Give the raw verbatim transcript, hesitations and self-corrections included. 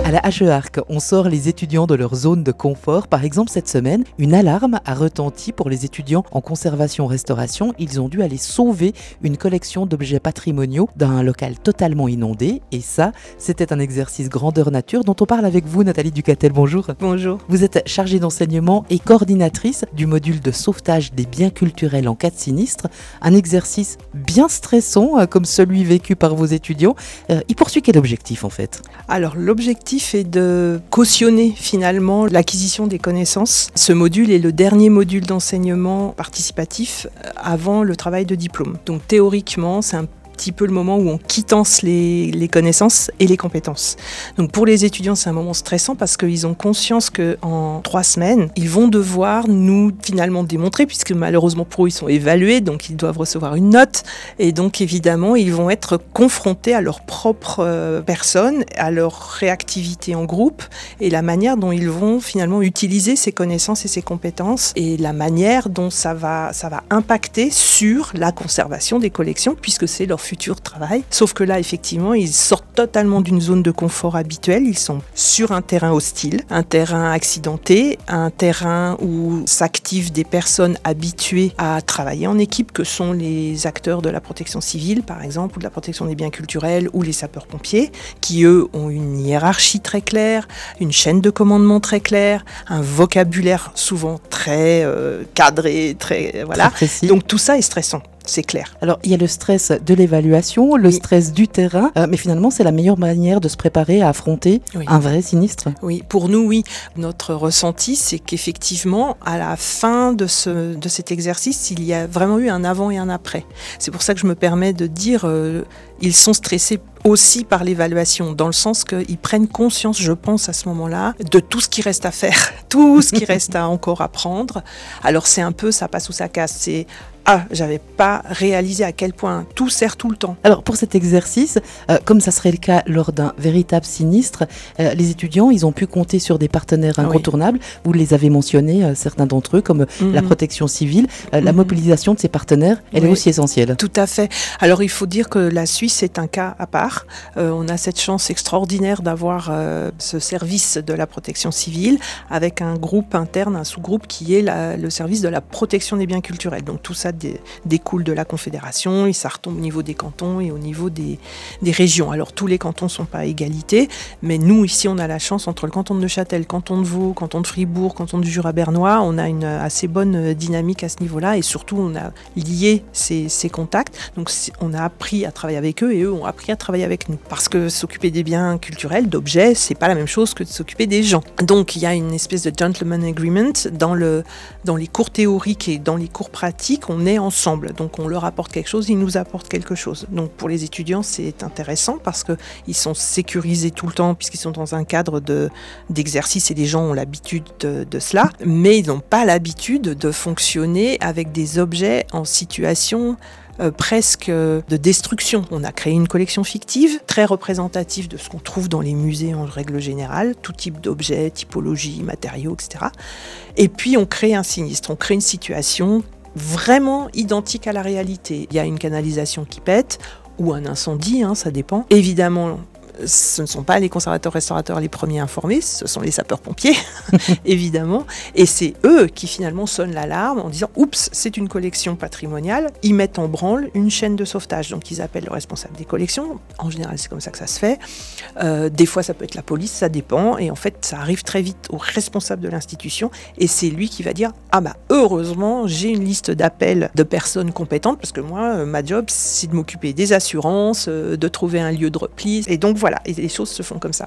À la H E Arc, on sort les étudiants de leur zone de confort. Par exemple, cette semaine, une alarme a retenti pour les étudiants en conservation-restauration. Ils ont dû aller sauver une collection d'objets patrimoniaux d'un local totalement inondé. Et ça, c'était un exercice grandeur nature dont on parle avec vous, Nathalie Ducatel. Bonjour. Bonjour. Vous êtes chargée d'enseignement et coordinatrice du module de sauvetage des biens culturels en cas de sinistre. Un exercice bien stressant, comme celui vécu par vos étudiants. Euh, il poursuit quel objectif en fait ? Alors l'objectif est de cautionner finalement l'acquisition des connaissances. Ce module est le dernier module d'enseignement participatif avant le travail de diplôme. Donc théoriquement, c'est un petit peu le moment où on quittance les, les connaissances et les compétences. Donc pour les étudiants, c'est un moment stressant parce qu'ils ont conscience qu'en trois semaines, ils vont devoir nous finalement démontrer, puisque malheureusement pour eux, ils sont évalués, donc ils doivent recevoir une note. Et donc évidemment, ils vont être confrontés à leur propre euh, personne, à leur réactivité en groupe et la manière dont ils vont finalement utiliser ces connaissances et ces compétences et la manière dont ça va, ça va impacter sur la conservation des collections, puisque c'est leur futur travail. Sauf que là, effectivement, ils sortent totalement d'une zone de confort habituelle. Ils sont sur un terrain hostile, un terrain accidenté, un terrain où s'activent des personnes habituées à travailler en équipe, que sont les acteurs de la protection civile, par exemple, ou de la protection des biens culturels, ou les sapeurs-pompiers, qui, eux, ont une hiérarchie très claire, une chaîne de commandement très claire, un vocabulaire souvent très euh, cadré, très... voilà. Très précis. Donc tout ça est stressant. C'est clair. Alors, il y a le stress de l'évaluation, le oui. stress du terrain, euh, mais finalement, c'est la meilleure manière de se préparer à affronter oui. un vrai sinistre. Oui, pour nous, oui. Notre ressenti, c'est qu'effectivement, à la fin de, ce, de cet exercice, il y a vraiment eu un avant et un après. C'est pour ça que je me permets de dire, euh, ils sont stressés aussi par l'évaluation, dans le sens qu'ils prennent conscience, je pense à ce moment-là, de tout ce qui reste à faire, tout ce qui reste à encore apprendre. Alors c'est un peu, ça passe ou ça casse, c'est ah, j'avais pas réalisé à quel point tout sert tout le temps. Alors pour cet exercice, euh, comme ça serait le cas lors d'un véritable sinistre, euh, les étudiants, ils ont pu compter sur des partenaires incontournables. Oui. Vous les avez mentionnés, euh, certains d'entre eux, comme mm-hmm. la protection civile. Euh, mm-hmm. La mobilisation de ces partenaires, elle oui. est aussi essentielle. Tout à fait. Alors il faut dire que la Suisse est un cas à part. Euh, on a cette chance extraordinaire d'avoir euh, ce service de la protection civile avec un groupe interne, un sous-groupe qui est la, le service de la protection des biens culturels. Donc tout ça découle de la Confédération et ça retombe au niveau des cantons et au niveau des, des régions. Alors tous les cantons ne sont pas à égalité, mais nous ici on a la chance entre le canton de Neuchâtel, canton de Vaud, canton de Fribourg, canton du Jura bernois, on a une assez bonne dynamique à ce niveau-là et surtout on a lié ces, ces contacts. Donc on a appris à travailler avec eux et eux ont appris à travailler avec nous. Parce que s'occuper des biens culturels, d'objets, c'est pas la même chose que de s'occuper des gens. Donc il y a une espèce de gentleman agreement dans, le, dans les cours théoriques et dans les cours pratiques, on est ensemble. Donc on leur apporte quelque chose, ils nous apportent quelque chose. Donc pour les étudiants, c'est intéressant parce qu'ils sont sécurisés tout le temps puisqu'ils sont dans un cadre de, d'exercice et les gens ont l'habitude de, de cela, mais ils n'ont pas l'habitude de fonctionner avec des objets en situation Euh, presque de destruction. On a créé une collection fictive, très représentative de ce qu'on trouve dans les musées en règle générale, tout type d'objets, typologie, matériaux, et cetera. Et puis on crée un sinistre, on crée une situation vraiment identique à la réalité. Il y a une canalisation qui pète, ou un incendie, hein, ça dépend. Évidemment, ce ne sont pas les conservateurs-restaurateurs les premiers informés, ce sont les sapeurs-pompiers, évidemment. Et c'est eux qui finalement sonnent l'alarme en disant « Oups, c'est une collection patrimoniale ». Ils mettent en branle une chaîne de sauvetage. Donc ils appellent le responsable des collections. En général, c'est comme ça que ça se fait. Euh, des fois, ça peut être la police, ça dépend. Et en fait, ça arrive très vite au responsable de l'institution. Et c'est lui qui va dire « Ah bah heureusement, j'ai une liste d'appels de personnes compétentes parce que moi, ma job, c'est de m'occuper des assurances, de trouver un lieu de repli. » Et donc voilà. Voilà, et les choses se font comme ça.